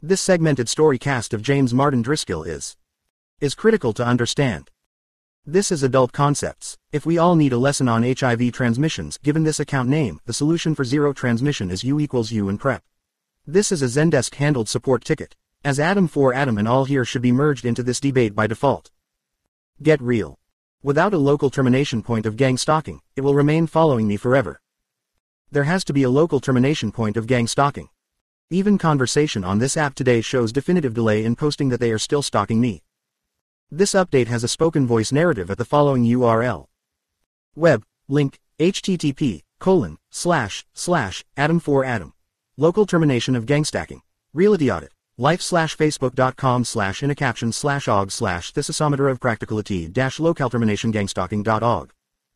This segmented story cast of James Martin Driscoll is critical to understand. This is adult concepts. If we all need a lesson on HIV transmissions, given this account name, the solution for zero transmission is U equals U in PrEP. This is a Zendesk handled support ticket, as Adam for Adam and all here should be merged into this debate by default. Get real. Without a local termination point of gang stalking, it will remain following me forever. There has to be a local termination point of gang stalking. Even conversation on this app today shows definitive delay in posting that they are still stalking me. This update has a spoken voice narrative at the following URL. Web, link, http://Adam4Adam. Local termination of gangstalking. Reality audit. life/facebook.com/in a caption/og/thesisometer of practicality-local termination gangstalking.org.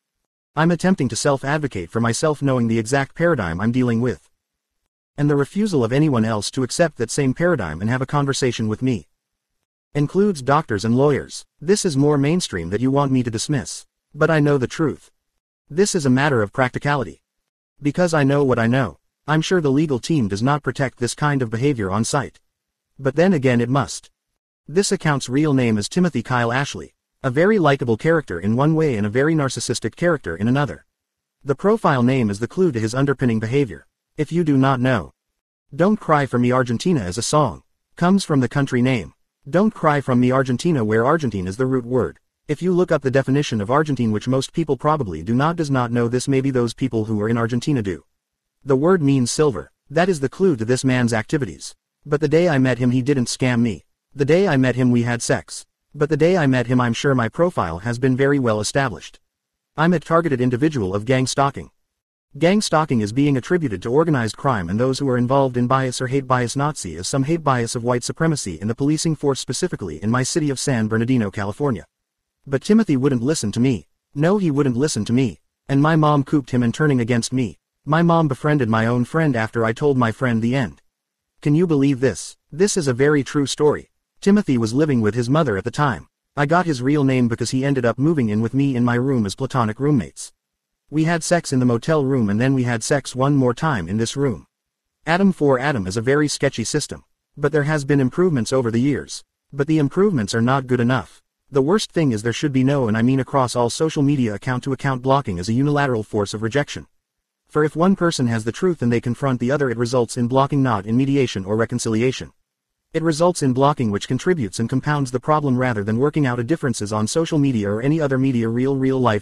I'm attempting to self-advocate for myself knowing the exact paradigm I'm dealing with. And the refusal of anyone else to accept that same paradigm and have a conversation with me. Includes doctors and lawyers. This is more mainstream that you want me to dismiss. But I know the truth. This is a matter of practicality. Because I know what I know, I'm sure the legal team does not protect this kind of behavior on site. But then again it must. This account's real name is Timothy Kyle Ashley, a very likable character in one way and a very narcissistic character in another. The profile name is the clue to his underpinning behavior. If you do not know. Don't Cry for Me Argentina is a song. Comes from the country name. Don't Cry from Me Argentina, where Argentine is the root word. If you look up the definition of Argentine, which most people probably does not know, this maybe those people who are in Argentina do. The word means silver. That is the clue to this man's activities. But the day I met him he didn't scam me. The day I met him we had sex. But the day I met him I'm sure my profile has been very well established. I'm a targeted individual of gang stalking. Gang stalking is being attributed to organized crime and those who are involved in bias or hate bias. Nazi is some hate bias of white supremacy in the policing force, specifically in my city of San Bernardino, California. But Timothy wouldn't listen to me. No, he wouldn't listen to me. And my mom cooped him in turning against me. My mom befriended my own friend after I told my friend the end. Can you believe this? This is a very true story. Timothy was living with his mother at the time. I got his real name because he ended up moving in with me in my room as platonic roommates. We had sex in the motel room and then we had sex one more time in this room. Adam for Adam is a very sketchy system. But there has been improvements over the years. But the improvements are not good enough. The worst thing is there should be no, and I mean across all social media, account-to-account blocking as a unilateral force of rejection. For if one person has the truth and they confront the other, it results in blocking, not in mediation or reconciliation. It results in blocking, which contributes and compounds the problem rather than working out differences on social media or any other media, real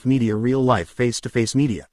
life face-to-face media.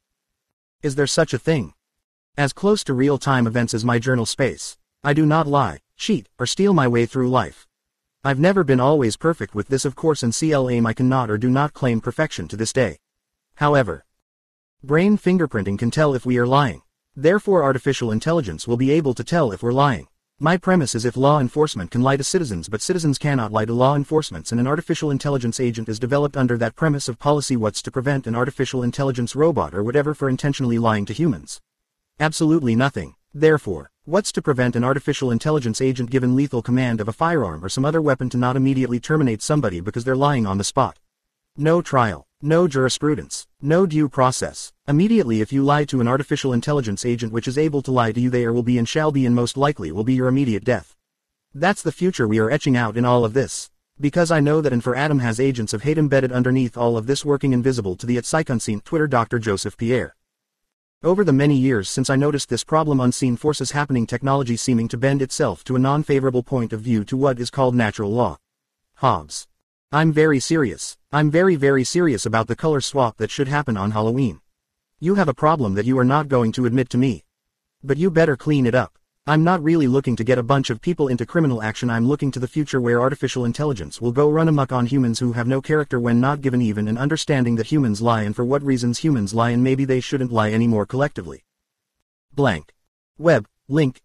Is there such a thing? As close to real-time events as my journal space. I do not lie, cheat, or steal my way through life. I've never been always perfect with this, of course, and CLAIM I cannot or do not claim perfection to this day. However, brain fingerprinting can tell if we are lying. Therefore artificial intelligence will be able to tell if we're lying. My premise is if law enforcement can lie to citizens but citizens cannot lie to law enforcement, and an artificial intelligence agent is developed under that premise of policy, what's to prevent an artificial intelligence robot or whatever for intentionally lying to humans? Absolutely nothing. Therefore, what's to prevent an artificial intelligence agent given lethal command of a firearm or some other weapon to not immediately terminate somebody because they're lying on the spot? No trial, no jurisprudence, no due process. Immediately if you lie to an artificial intelligence agent which is able to lie to you, there will be and shall be and most likely will be your immediate death. That's the future we are etching out in all of this. Because I know that and for Adam has agents of hate embedded underneath all of this, working invisible to the at psych unseen. Twitter Dr. Joseph Pierre. Over the many years since I noticed this problem, unseen forces happening, technology seeming to bend itself to a non-favorable point of view to what is called natural law. Hobbes. I'm very serious. I'm very serious about the color swap that should happen on Halloween. You have a problem that you are not going to admit to me. But you better clean it up. I'm not really looking to get a bunch of people into criminal action. I'm looking to the future where artificial intelligence will go run amok on humans who have no character when not given even an understanding that humans lie and for what reasons humans lie, and maybe they shouldn't lie anymore collectively. Blank. Web, link,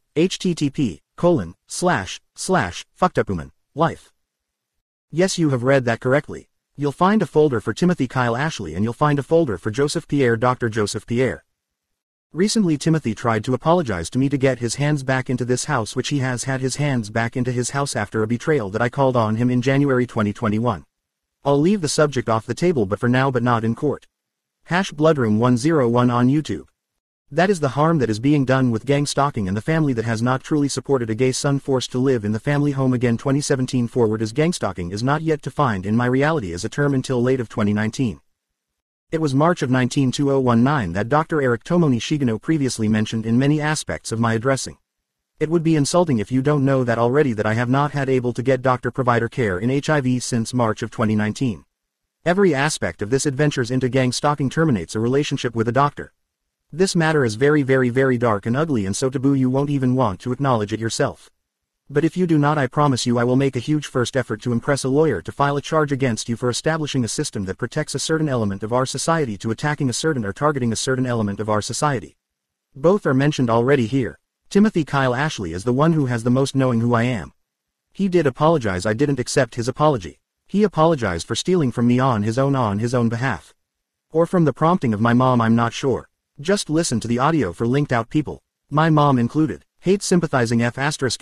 http://fuckedupwoman, life. Yes, you have read that correctly. You'll find a folder for Timothy Kyle Ashley and you'll find a folder for Joseph Pierre, Dr. Joseph Pierre. Recently Timothy tried to apologize to me to get his hands back into this house, which he has had his hands back into his house after a betrayal that I called on him in January 2021. I'll leave the subject off the table but for now, but not in court. #Bloodroom101 on YouTube. That is the harm that is being done with gang stalking and the family that has not truly supported a gay son forced to live in the family home again 2017 forward as gang stalking is not yet defined in my reality as a term until late of 2019. It was March of 2019 that Dr. Eric Tomoni Shigeno previously mentioned in many aspects of my addressing. It would be insulting if you don't know that already that I have not had able to get doctor-provider care in HIV since March of 2019. Every aspect of this adventures into gang stalking terminates a relationship with a doctor. This matter is very dark and ugly and so taboo you won't even want to acknowledge it yourself. But if you do not, I promise you I will make a huge first effort to impress a lawyer to file a charge against you for establishing a system that protects a certain element of our society to attacking a certain or targeting a certain element of our society. Both are mentioned already here. Timothy Kyle Ashley is the one who has the most knowing who I am. He did apologize. I didn't accept his apology. He apologized for stealing from me on his own behalf. Or from the prompting of my mom, I'm not sure. Just listen to the audio for linked out people. My mom included. Hate sympathizing F***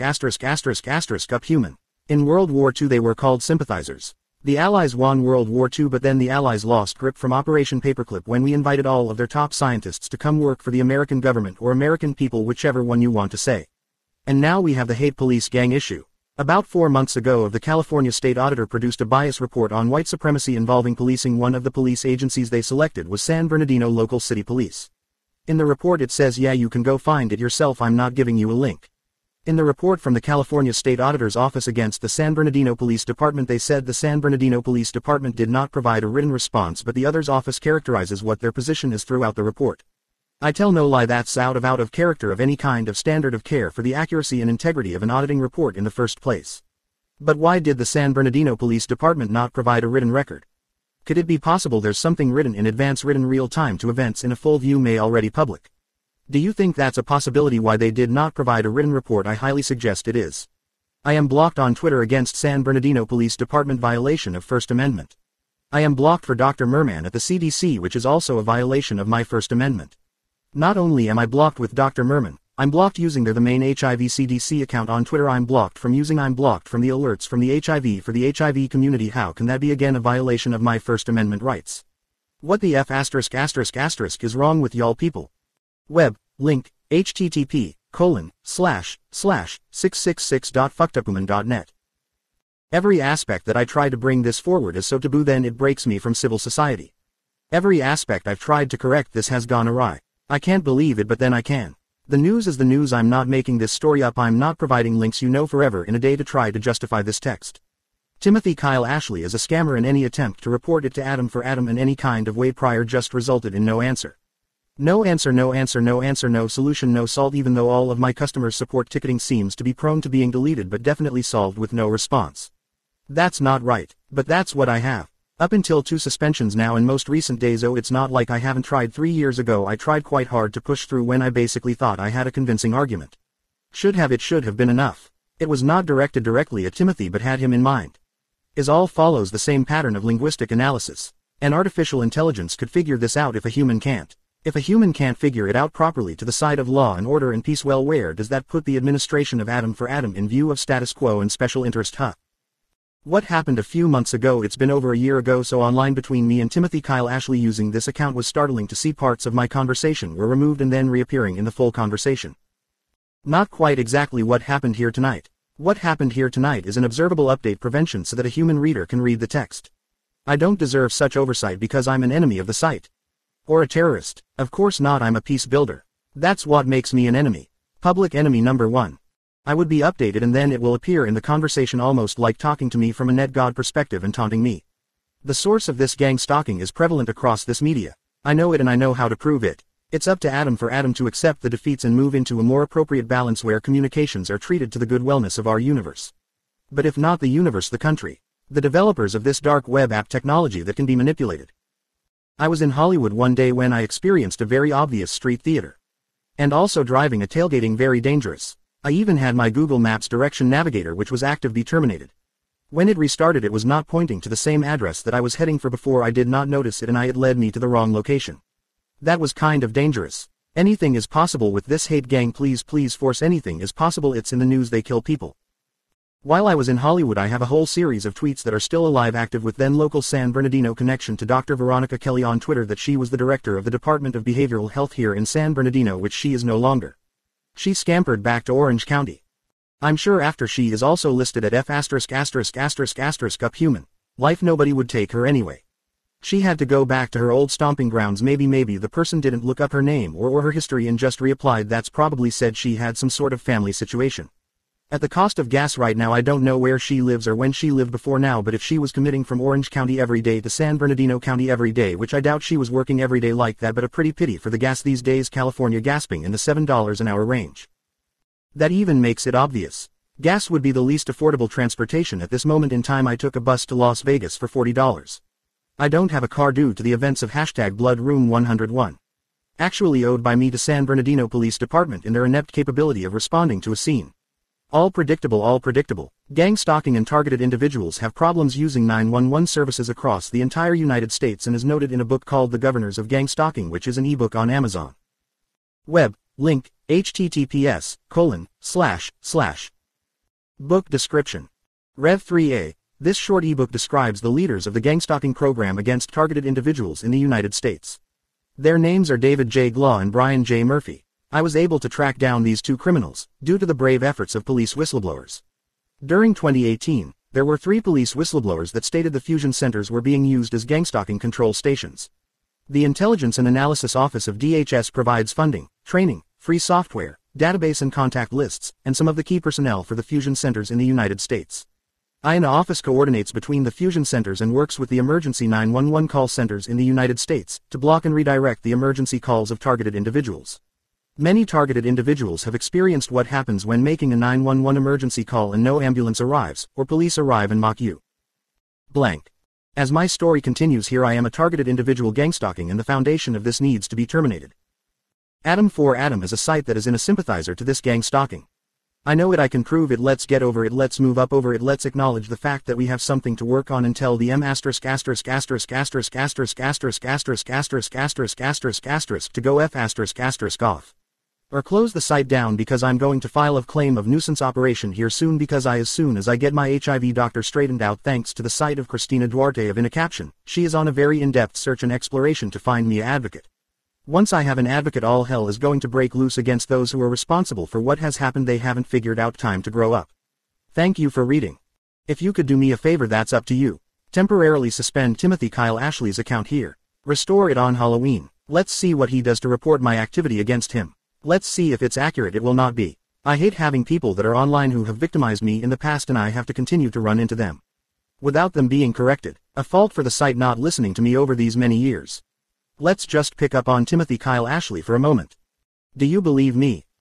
up human. In World War II they were called sympathizers. The Allies won World War II but then the Allies lost grip from Operation Paperclip when we invited all of their top scientists to come work for the American government or American people, whichever one you want to say. And now we have the hate police gang issue. About 4 months ago the California State Auditor produced a bias report on white supremacy involving policing. One of the police agencies they selected was San Bernardino Local City Police. In the report it says, yeah, you can go find it yourself, I'm not giving you a link. In the report from the California State Auditor's Office against the San Bernardino Police Department they said the San Bernardino Police Department did not provide a written response, but the other's office characterizes what their position is throughout the report. I tell no lie, that's out of character of any kind of standard of care for the accuracy and integrity of an auditing report in the first place. But why did the San Bernardino Police Department not provide a written record? Could it be possible there's something written in advance, written real time to events in a full view may already public? Do you think that's a possibility why they did not provide a written report? I highly suggest it is. I am blocked on Twitter against San Bernardino Police Department violation of First Amendment. I am blocked for Dr. Merman at the CDC, which is also a violation of my First Amendment. Not only am I blocked with Dr. Merman, I'm blocked using the main HIV CDC account on Twitter. I'm blocked from the alerts from the HIV for the HIV community. How can that be again a violation of my First Amendment rights? What the F*** is wrong with y'all people? Web, link, http://666.fuckedupuman.net. Every aspect that I try to bring this forward is so taboo, then it breaks me from civil society. Every aspect I've tried to correct this has gone awry. I can't believe it, but then I can. The news is the news. I'm not making this story up. I'm not providing links forever in a day to try to justify this text. Timothy Kyle Ashley is a scammer, and any attempt to report it to Adam for Adam in any kind of way prior just resulted in no answer. No answer, no solution, no solve, even though all of my customers' support ticketing seems to be prone to being deleted but definitely solved with no response. That's not right, but that's what I have. Up until 2 suspensions now in most recent days. Oh, it's not like I haven't tried. 3 years ago I tried quite hard to push through when I basically thought I had a convincing argument. It should have been enough. It was not directed directly at Timothy but had him in mind. It all follows the same pattern of linguistic analysis. An artificial intelligence could figure this out if a human can't. If a human can't figure it out properly to the side of law and order and peace, well, where does that put the administration of Adam for Adam in view of status quo and special interest? What happened a few months ago? It's been over a year ago, so online between me and Timothy Kyle Ashley using this account was startling to see parts of my conversation were removed and then reappearing in the full conversation. Not quite exactly what happened here tonight. What happened here tonight is an observable update prevention so that a human reader can read the text. I don't deserve such oversight because I'm an enemy of the site. Or a terrorist. Of course not, I'm a peace builder. That's what makes me an enemy. Public enemy number 1. I would be updated and then it will appear in the conversation almost like talking to me from a net god perspective and taunting me. The source of this gang stalking is prevalent across this media. I know it and I know how to prove it. It's up to Adam for Adam to accept the defeats and move into a more appropriate balance where communications are treated to the good wellness of our universe. But if not the universe, the country. The developers of this dark web app technology that can be manipulated. I was in Hollywood one day when I experienced a very obvious street theater. And also driving a tailgating very dangerous. I even had my Google Maps direction navigator, which was active, be terminated. When it restarted, it was not pointing to the same address that I was heading for before. I did not notice it and it led me to the wrong location. That was kind of dangerous. Anything is possible with this hate gang. Please force, anything is possible. It's in the news, they kill people. While I was in Hollywood, I have a whole series of tweets that are still alive, active with then local San Bernardino connection to Dr. Veronica Kelly on Twitter, that she was the director of the Department of Behavioral Health here in San Bernardino, which she is no longer. She scampered back to Orange County. I'm sure after she is also listed at F*** up human life, nobody would take her anyway. She had to go back to her old stomping grounds. Maybe the person didn't look up her name or her history and just reapplied. That's probably said she had some sort of family situation. At the cost of gas right now, I don't know where she lives or when she lived before now, but if she was committing from Orange County every day to San Bernardino County every day, which I doubt she was working every day like that, but a pretty pity for the gas these days, California gasping in the $7 an hour range. That even makes it obvious. Gas would be the least affordable transportation at this moment in time. I took a bus to Las Vegas for $40. I don't have a car due to the events of #Blood Room 101. Actually owed by me to San Bernardino Police Department in their inept capability of responding to a scene. All predictable, all predictable. Gang stalking and targeted individuals have problems using 911 services across the entire United States, and is noted in a book called The Governors of Gang Stalking, which is an ebook on Amazon. Web, link, https:// Book description. Rev 3a. This short ebook describes the leaders of the gangstalking program against targeted individuals in the United States. Their names are David J. Glaw and Brian J. Murphy. I was able to track down these two criminals, due to the brave efforts of police whistleblowers. During 2018, there were 3 police whistleblowers that stated the fusion centers were being used as gangstalking control stations. The Intelligence and Analysis Office of DHS provides funding, training, free software, database and contact lists, and some of the key personnel for the fusion centers in the United States. INA office coordinates between the fusion centers and works with the emergency 911 call centers in the United States to block and redirect the emergency calls of targeted individuals. Many targeted individuals have experienced what happens when making a 911 emergency call and no ambulance arrives, or police arrive and mock you. Blank. As my story continues here, I am a targeted individual gangstalking, and the foundation of this needs to be terminated. Adam4Adam is a site that is in a sympathizer to this gang stalking. I know it, I can prove it, let's get over it, let's move up over it, let's acknowledge the fact that we have something to work on and tell the to go F*** off. Or close the site down, because I'm going to file a claim of nuisance operation here soon, because as soon as I get my HIV doctor straightened out, thanks to the site of Christina Duarte of In a Caption, she is on a very in-depth search and exploration to find me an advocate. Once I have an advocate, all hell is going to break loose against those who are responsible for what has happened. They haven't figured out time to grow up. Thank you for reading. If you could do me a favor, that's up to you. Temporarily suspend Timothy Kyle Ashley's account here. Restore it on Halloween. Let's see what he does to report my activity against him. Let's see if it's accurate. It will not be. I hate having people that are online who have victimized me in the past, and I have to continue to run into them without them being corrected. A fault for the site not listening to me over these many years. Let's just pick up on Timothy Kyle Ashley for a moment. Do you believe me?